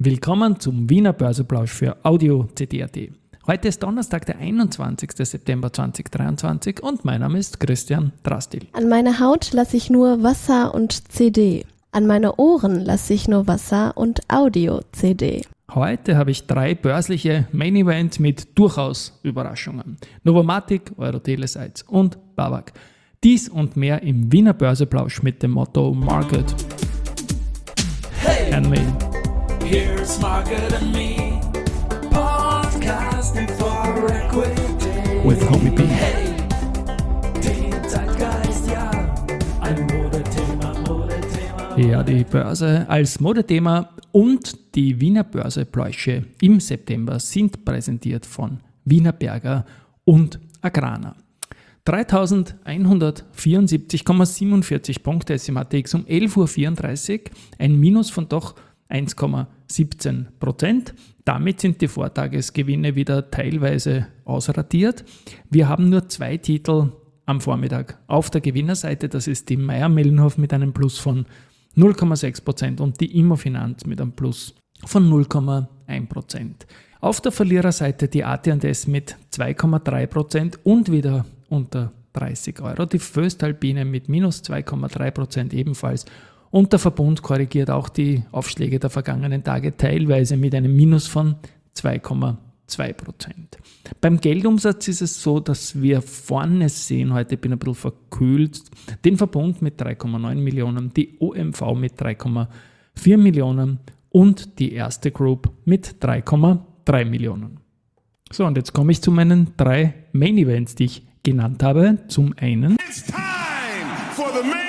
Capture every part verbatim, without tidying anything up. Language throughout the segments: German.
Willkommen zum Wiener Börseplausch für Audio C D punkt A T. Heute ist Donnerstag, der einundzwanzigster September zweitausenddreiundzwanzig und mein Name ist Christian Drastil. An meine Haut lasse ich nur Wasser und C D. An meine Ohren lasse ich nur Wasser und Audio-C D. Heute habe ich drei börsliche Main Events mit durchaus Überraschungen. Novomatic, Eurotelesytes und BAWAG. Dies und mehr im Wiener Börseplausch mit dem Motto Market Hey, and Me. here's Market and Me, podcasting for equity. With Homie B. Hey, die Zeitgeist, ja, ein Modethema, Modethema. Ja, die Börse als Modethema und die Wiener Börsepläusche im September sind präsentiert von Wienerberger und Agrana. dreitausendeinhundertvierundsiebzig Komma siebenundvierzig Punkte S M A T X um elf Uhr vierunddreißig, ein Minus von doch eins Komma siebzehn Prozent. Damit sind die Vortagesgewinne wieder teilweise ausradiert. Wir haben nur zwei Titel am Vormittag auf der Gewinnerseite. Das ist die Mayr-Melnhof mit einem Plus von null Komma sechs Prozent und die Immofinanz mit einem Plus von null Komma eins Prozent. Auf der Verliererseite die A T und S mit zwei Komma drei Prozent und wieder unter dreißig Euro. Die Voestalpine mit minus zwei Komma drei Prozent ebenfalls. Und der Verbund korrigiert auch die Aufschläge der vergangenen Tage teilweise mit einem Minus von zwei Komma zwei Prozent. Beim Geldumsatz ist es so, dass wir vorne sehen, heute bin ich ein bisschen verkühlt, den Verbund mit drei Komma neun Millionen, die O M V mit drei Komma vier Millionen und die Erste Group mit drei Komma drei Millionen. So, und jetzt komme ich zu meinen drei Main Events, die ich genannt habe. Zum einen It's time for the main event.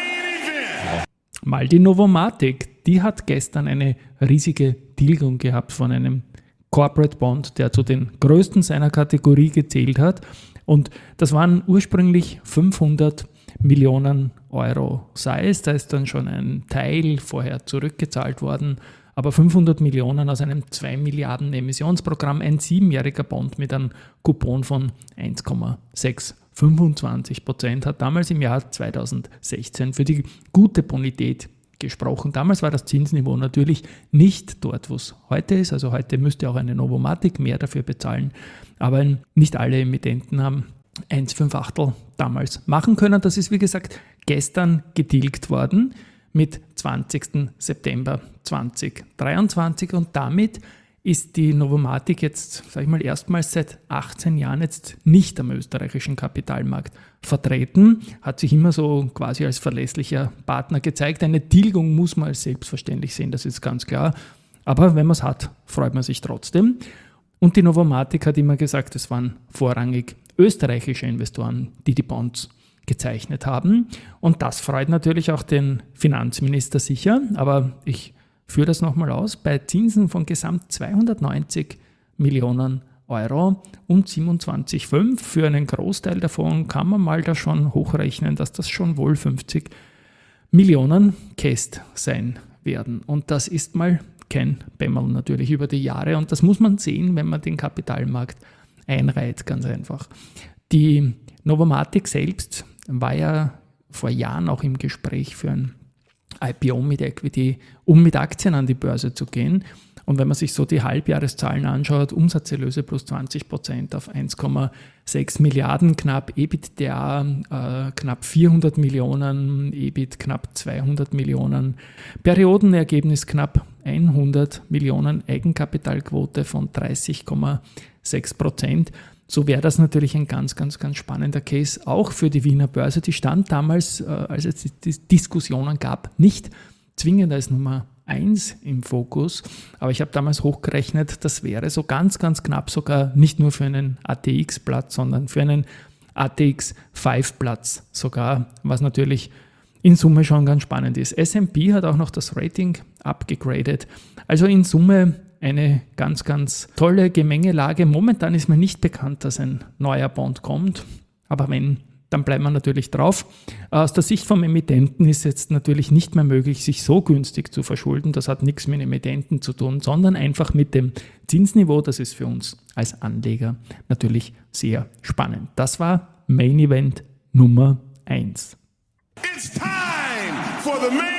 mal die Novomatic. Die hat gestern eine riesige Tilgung gehabt von einem Corporate Bond, der zu den größten seiner Kategorie gezählt hat. Und das waren ursprünglich fünfhundert Millionen Euro Size. Da ist dann schon ein Teil vorher zurückgezahlt worden. Aber fünfhundert Millionen aus einem zwei Milliarden Emissionsprogramm, ein siebenjähriger Bond mit einem Coupon von eins Komma sechshundertfünfundzwanzig Prozent, hat damals im Jahr zweitausendsechzehn für die gute Bonität gesprochen. Damals war das Zinsniveau natürlich nicht dort, wo es heute ist. Also heute müsste auch eine Novomatic mehr dafür bezahlen. Aber nicht alle Emittenten haben eins Komma fünf Achtel damals machen können. Das ist, wie gesagt, gestern getilgt worden mit zwanzigster September zweitausenddreiundzwanzig und damit ist die Novomatic jetzt, sage ich mal, erstmals seit achtzehn Jahren jetzt nicht am österreichischen Kapitalmarkt vertreten, hat sich immer so quasi als verlässlicher Partner gezeigt. Eine Tilgung muss man als selbstverständlich sehen, das ist ganz klar, aber wenn man es hat, freut man sich trotzdem. Und die Novomatic hat immer gesagt, es waren vorrangig österreichische Investoren, die die Bonds gezeichnet haben. Und das freut natürlich auch den Finanzminister sicher. Aber ich führe das nochmal aus. Bei Zinsen von gesamt zweihundertneunzig Millionen Euro und siebenundzwanzig Komma fünf für einen Großteil davon kann man mal da schon hochrechnen, dass das schon wohl fünfzig Millionen Käst sein werden. Und das ist mal kein Bämmerl natürlich über die Jahre. Und das muss man sehen, wenn man den Kapitalmarkt einreiht, ganz einfach. Die Novomatic selbst war ja vor Jahren auch im Gespräch für ein I P O mit Equity, um mit Aktien an die Börse zu gehen. Und wenn man sich so die Halbjahreszahlen anschaut, Umsatzerlöse plus zwanzig Prozent auf eins Komma sechs Milliarden knapp, EBITDA äh, knapp vierhundert Millionen, E B I T knapp zweihundert Millionen, Periodenergebnis knapp hundert Millionen, Eigenkapitalquote von dreißig Komma sechs Prozent. So wäre das natürlich ein ganz, ganz, ganz spannender Case, auch für die Wiener Börse. Die stand damals, als es die Diskussionen gab, nicht zwingend als Nummer eins im Fokus. Aber ich habe damals hochgerechnet, das wäre so ganz, ganz knapp sogar nicht nur für einen A T X-Platz, sondern für einen A T X fünf Platz sogar, was natürlich in Summe schon ganz spannend ist. S und P hat auch noch das Rating abgegradet. Also in Summe eine ganz, ganz tolle Gemengelage. Momentan ist mir nicht bekannt, dass ein neuer Bond kommt, aber wenn, dann bleibt man natürlich drauf. Aus der Sicht vom Emittenten ist jetzt natürlich nicht mehr möglich, sich so günstig zu verschulden. Das hat nichts mit Emittenten zu tun, sondern einfach mit dem Zinsniveau. Das ist für uns als Anleger natürlich sehr spannend. Das war Main Event Nummer eins. It's time for the main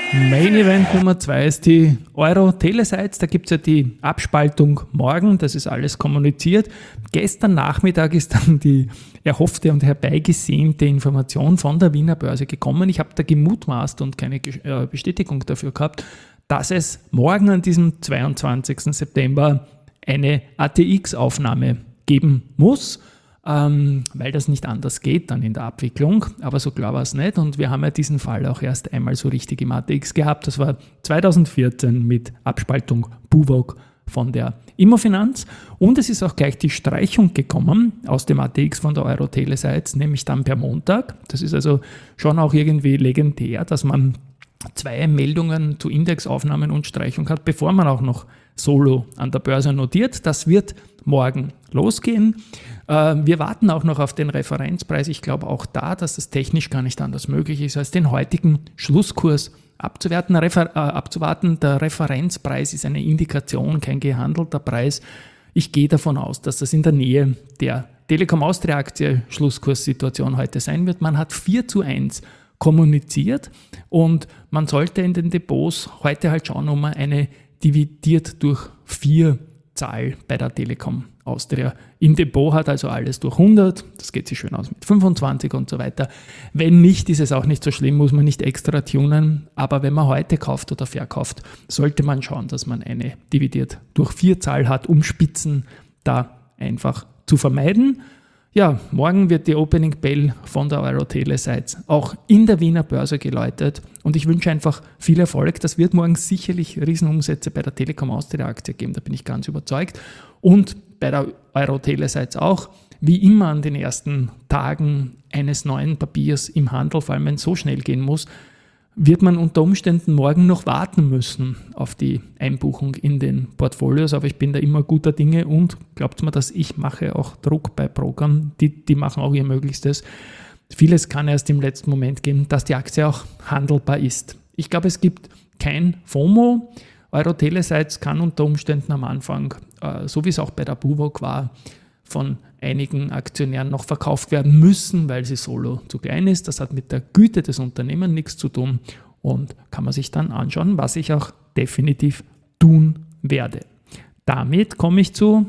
Main Event Nummer zwei ist die Euro-Telesites. Da gibt es ja die Abspaltung morgen, das ist alles kommuniziert. Gestern Nachmittag ist dann die erhoffte und herbeigesehnte Information von der Wiener Börse gekommen. Ich habe da gemutmaßt und keine Bestätigung dafür gehabt, dass es morgen an diesem zweiundzwanzigsten September eine A T X-Aufnahme geben muss, ähm, weil das nicht anders geht dann in der Abwicklung, aber so klar war es nicht und wir haben ja diesen Fall auch erst einmal so richtig im A T X gehabt, das war zweitausendvierzehn mit Abspaltung Buwog von der Immofinanz und es ist auch gleich die Streichung gekommen aus dem A T X von der Euro-Telesites, nämlich dann per Montag. Das ist also schon auch irgendwie legendär, dass man zwei Meldungen zu Indexaufnahmen und Streichung hat, bevor man auch noch solo an der Börse notiert. Das wird morgen losgehen. Wir warten auch noch auf den Referenzpreis. Ich glaube auch da, dass es technisch gar nicht anders möglich ist, als den heutigen Schlusskurs abzuwerten, Refer- äh, abzuwarten. Der Referenzpreis ist eine Indikation, kein gehandelter Preis. Ich gehe davon aus, dass das in der Nähe der Telekom Austria Aktie Schlusskurssituation heute sein wird. Man hat vier zu eins kommuniziert und man sollte in den Depots heute halt schauen, ob man eine dividiert durch vier Zahl bei der Telekom Austria im Depot hat, also alles durch hundert, das geht sich schön aus mit fünfundzwanzig und so weiter. Wenn nicht, ist es auch nicht so schlimm, muss man nicht extra tunen, aber wenn man heute kauft oder verkauft, sollte man schauen, dass man eine dividiert durch vier Zahl hat, um Spitzen da einfach zu vermeiden. Ja, morgen wird die Opening Bell von der Euro-Telesites auch in der Wiener Börse geläutet und ich wünsche einfach viel Erfolg. Das wird morgen sicherlich Riesenumsätze bei der Telekom Austria Aktie geben, da bin ich ganz überzeugt. Und bei der Euro-Telesites auch, wie immer an den ersten Tagen eines neuen Papiers im Handel, vor allem wenn es so schnell gehen muss, wird man unter Umständen morgen noch warten müssen auf die Einbuchung in den Portfolios, aber ich bin da immer guter Dinge und glaubt mir, dass ich mache auch Druck bei Brokern, die, die machen auch ihr Möglichstes. Vieles kann erst im letzten Moment gehen, dass die Aktie auch handelbar ist. Ich glaube, es gibt kein FOMO. Euro-Telesites kann unter Umständen am Anfang, äh, so wie es auch bei der Buwog war, von einigen Aktionären noch verkauft werden müssen, weil sie solo zu klein ist. Das hat mit der Güte des Unternehmens nichts zu tun und kann man sich dann anschauen, was ich auch definitiv tun werde. Damit komme ich zu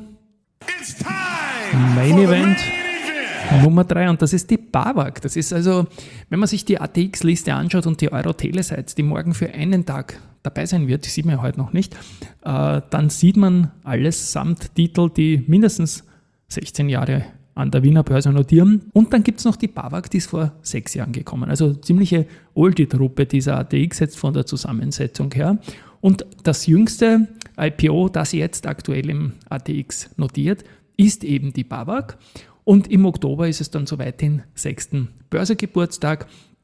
Main Event Nummer drei und das ist die BAWAG. Das ist also, wenn man sich die A T X-Liste anschaut und die Euro-Telesites, die morgen für einen Tag dabei sein wird, die sieht man ja heute noch nicht, äh, dann sieht man alles samt Titel, die mindestens sechzehn Jahre an der Wiener Börse notieren. Und dann gibt es noch die BAWAG, die ist vor sechs Jahren gekommen. Also ziemliche Oldie-Truppe dieser A T X jetzt von der Zusammensetzung her. Und das jüngste I P O, das jetzt aktuell im A T X notiert, ist eben die BAWAG. Und im Oktober ist es dann soweit den sechsten Börsegeburtstag.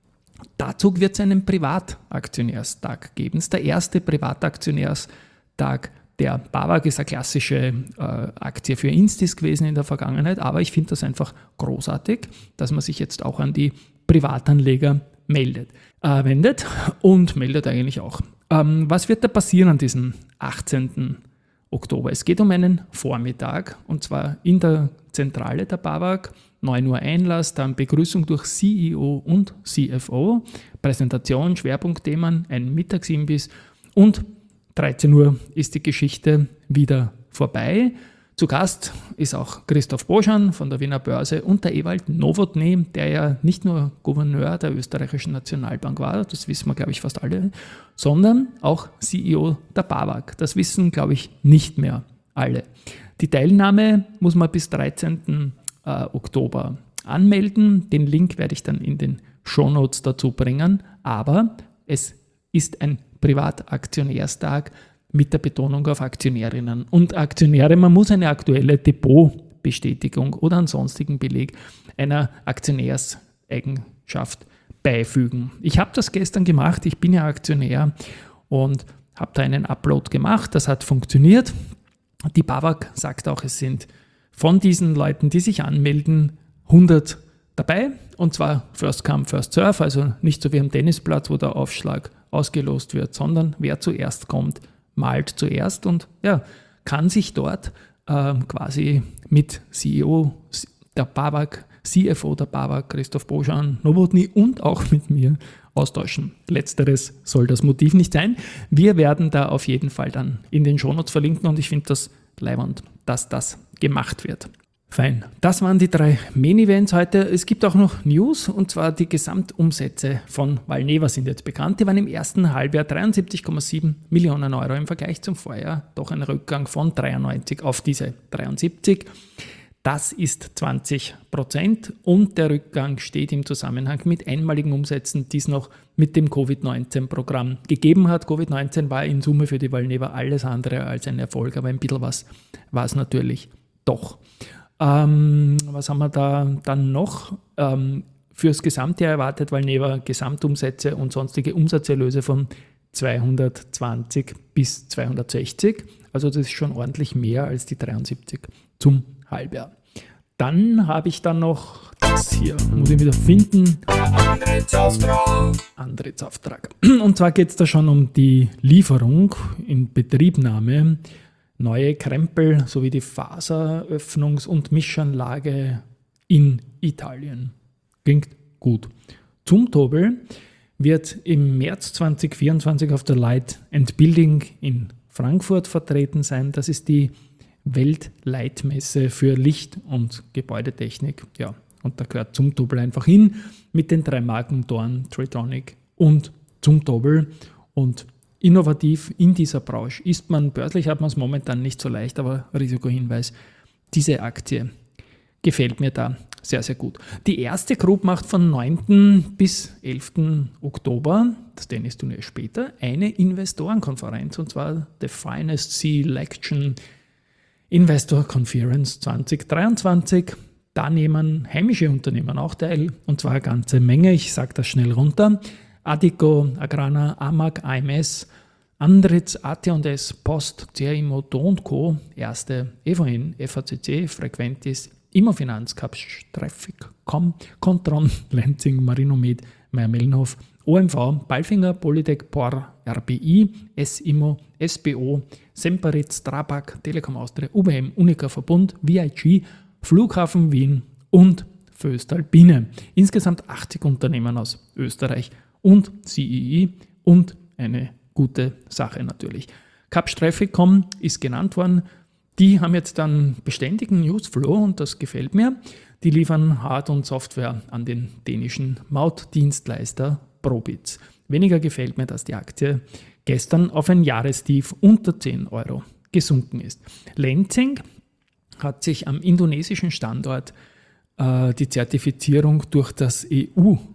Dazu wird es einen Privataktionärstag geben. Es ist der erste Privataktionärstag der BAWAG, ist eine klassische äh, Aktie für Instis gewesen in der Vergangenheit, aber ich finde das einfach großartig, dass man sich jetzt auch an die Privatanleger meldet, äh, wendet und meldet eigentlich auch. Ähm, was wird da passieren an diesem achtzehnten Oktober? Es geht um einen Vormittag und zwar in der Zentrale der BAWAG, neun Uhr Einlass, dann Begrüßung durch C E O und C F O, Präsentation, Schwerpunktthemen, ein Mittagsimbiss und dreizehn Uhr ist die Geschichte wieder vorbei. Zu Gast ist auch Christoph Boschan von der Wiener Börse und der Ewald Nowotny, der ja nicht nur Gouverneur der österreichischen Nationalbank war, das wissen wir, glaube ich, fast alle, sondern auch C E O der BAWAG. Das wissen, glaube ich, nicht mehr alle. Die Teilnahme muss man bis dreizehnten Oktober anmelden. Den Link werde ich dann in den Shownotes dazu bringen, aber es ist ein Privataktionärstag mit der Betonung auf Aktionärinnen und Aktionäre. Man muss eine aktuelle Depotbestätigung oder einen sonstigen Beleg einer Aktionärseigenschaft beifügen. Ich habe das gestern gemacht, ich bin ja Aktionär und habe da einen Upload gemacht, das hat funktioniert. Die BAWAG sagt auch, es sind von diesen Leuten, die sich anmelden, hundert dabei und zwar First Come, First Serve, also nicht so wie am Tennisplatz, wo der Aufschlag ausgelost wird, sondern wer zuerst kommt, malt zuerst und ja, kann sich dort äh, quasi mit C E O der BAWAG C F O der BayWa, Christoph Boschan, Nowotny und auch mit mir austauschen. Letzteres soll das Motiv nicht sein. Wir werden da auf jeden Fall dann in den Shownotes verlinken und ich finde das leiwand, dass das gemacht wird. Fein. Das waren die drei Main-Events heute. Es gibt auch noch News, und zwar die Gesamtumsätze von Valneva sind jetzt bekannt. Die waren im ersten Halbjahr dreiundsiebzig Komma sieben Millionen Euro im Vergleich zum Vorjahr. Doch ein Rückgang von dreiundneunzig auf diese dreiundsiebzig. Das ist zwanzig Prozent und der Rückgang steht im Zusammenhang mit einmaligen Umsätzen, die es noch mit dem Covid neunzehn Programm gegeben hat. Covid neunzehn war in Summe für die Valneva alles andere als ein Erfolg, aber ein bisschen was war es natürlich doch. Ähm, was haben wir da dann noch? Ähm, fürs Gesamtjahr erwartet Valneva Gesamtumsätze und sonstige Umsatzerlöse von zweihundertzwanzig bis zweihundertsechzig. Also das ist schon ordentlich mehr als die dreiundsiebzig zum Halbjahr. Dann habe ich dann noch das hier, muss ich wieder finden. Antrittsauftrag. Und zwar geht es da schon um die Lieferung in Betriebnahme. Neue Krempel sowie die Faseröffnungs- und Mischanlage in Italien. Klingt gut. Zumtobel wird im März zwanzig vierundzwanzig auf der Light and Building in Frankfurt vertreten sein. Das ist die Weltleitmesse für Licht- und Gebäudetechnik. Ja, und da gehört Zumtobel einfach hin mit den drei Marken Thorn, Tritronic und Zumtobel. Und innovativ in dieser Branche ist man, börslich hat man es momentan nicht so leicht, aber Risikohinweis, diese Aktie gefällt mir da sehr, sehr gut. Die erste Group macht von neunten bis elften Oktober, das Tennisturnier später, eine Investorenkonferenz, und zwar The Finest Selection Investor Conference zwanzig dreiundzwanzig. Da nehmen heimische Unternehmen auch teil, und zwar eine ganze Menge. Ich sage das schnell runter. Adico, Agrana, Amag, A M S, Andritz, A T und S, Post, C R I, Moto und Co., Erste, E V N, F A C C, Frequentis, Immofinanz, Capsch, Traffic, Com, Contron, Lenzing, Marinomed, Meyer-Mellenhof, O M V, Palfinger, Polytech, P O R, R B I, S-Immo, S B O, Semperit, Strabag, Telekom Austria, U B M, Unica Verbund, V I G, Flughafen Wien und Voestalpine. Insgesamt achtzig Unternehmen aus Österreich und C I I und eine gute Sache natürlich. Capsch Traffic Punkt com ist genannt worden. Die haben jetzt dann beständigen Newsflow und das gefällt mir. Die liefern Hard- und Software an den dänischen Mautdienstleister Probitz. Weniger gefällt mir, dass die Aktie gestern auf ein Jahrestief unter zehn Euro gesunken ist. Lenzing hat sich am indonesischen Standort äh, die Zertifizierung durch das E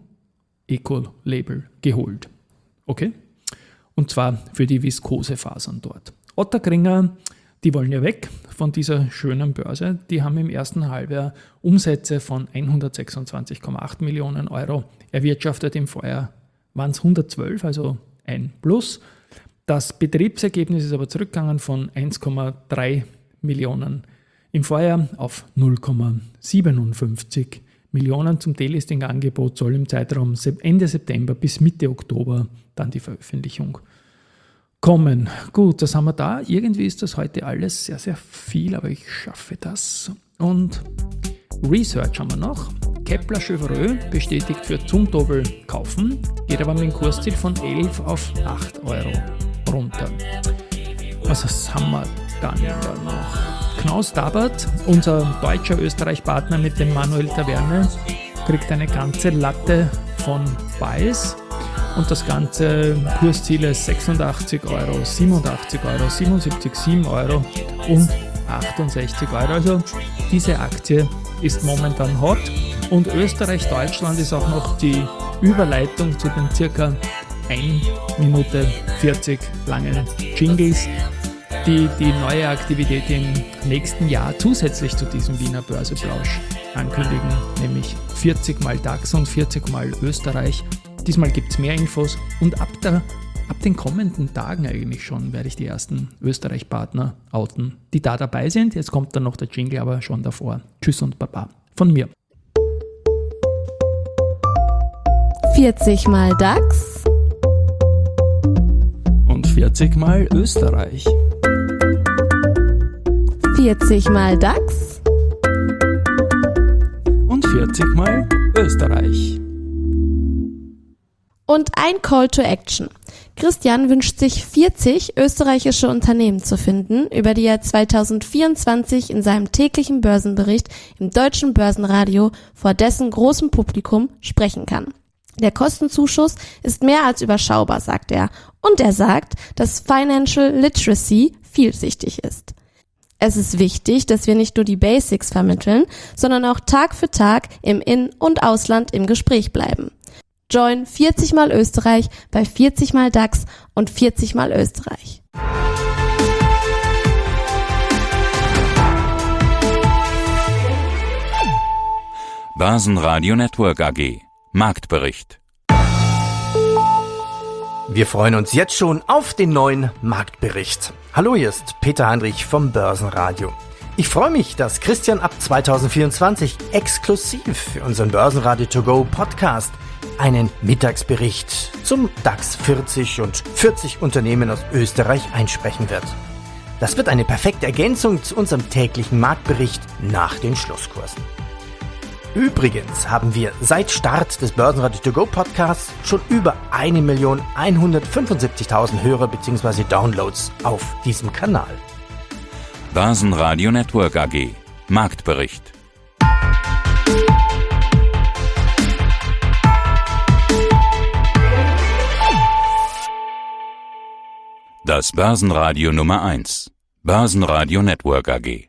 U-Eco-Label geholt. Okay? Und zwar für die Viskosefasern dort. Ottakringer, die wollen ja weg von dieser schönen Börse. Die haben im ersten Halbjahr Umsätze von hundertsechsundzwanzig Komma acht Millionen Euro erwirtschaftet. Im Vorjahr waren es hundertzwölf, also ein Plus. Das Betriebsergebnis ist aber zurückgegangen von eins Komma drei Millionen im Vorjahr auf null Komma siebenundfünfzig Millionen. Zum Delisting-Angebot soll im Zeitraum Ende September bis Mitte Oktober dann die Veröffentlichung kommen. Gut, das haben wir da. Irgendwie ist das heute alles sehr, sehr viel, aber ich schaffe das. Und Research haben wir noch. Kepler Chevreux bestätigt für Zumtobel kaufen, geht aber mit dem Kursziel von elf auf acht Euro runter. Was haben wir dann da noch? Knaus Tabbert, unser deutscher Österreich-Partner mit dem Manuel Taverne, kriegt eine ganze Latte von Buys. Und das ganze Kursziel ist sechsundachtzig Euro, siebenundachtzig Euro, siebenundsiebzig Komma sieben Euro und achtundsechzig Euro. Also diese Aktie ist momentan hot. Und Österreich-Deutschland ist auch noch die Überleitung zu den circa eine Minute vierzig langen Jingles, die die neue Aktivität im nächsten Jahr zusätzlich zu diesem Wiener Börseplausch ankündigen, nämlich vierzig mal DAX und vierzig mal Österreich. Diesmal gibt es mehr Infos und ab, der, ab den kommenden Tagen eigentlich schon werde ich die ersten Österreich-Partner outen, die da dabei sind. Jetzt kommt dann noch der Jingle, aber schon davor. Tschüss und Baba von mir. vierzig mal DAX Und vierzig mal Österreich. vierzig mal DAX Und vierzig Mal Österreich. Und ein Call to Action. Christian wünscht sich vierzig österreichische Unternehmen zu finden, über die er zwanzig vierundzwanzig in seinem täglichen Börsenbericht im Deutschen Börsenradio vor dessen großem Publikum sprechen kann. Der Kostenzuschuss ist mehr als überschaubar, sagt er. Und er sagt, dass Financial Literacy vielschichtig ist. Es ist wichtig, dass wir nicht nur die Basics vermitteln, sondern auch Tag für Tag im In- und Ausland im Gespräch bleiben. Join vierzig Mal Österreich bei vierzig Mal DAX und vierzig Mal Österreich. Börsenradio Network A G. Marktbericht. Wir freuen uns jetzt schon auf den neuen Marktbericht. Hallo, hier ist Peter Heinrich vom Börsenradio. Ich freue mich, dass Christian ab zwanzig vierundzwanzig exklusiv für unseren Börsenradio To Go Podcast einen Mittagsbericht zum DAX vierzig und vierzig Unternehmen aus Österreich einsprechen wird. Das wird eine perfekte Ergänzung zu unserem täglichen Marktbericht nach den Schlusskursen. Übrigens haben wir seit Start des Börsenradio To Go Podcasts schon über eine Million hundertfünfundsiebzigtausend Hörer bzw. Downloads auf diesem Kanal. Börsenradio Network A G. Marktbericht. Das Börsenradio Nummer eins. Börsenradio Network A G.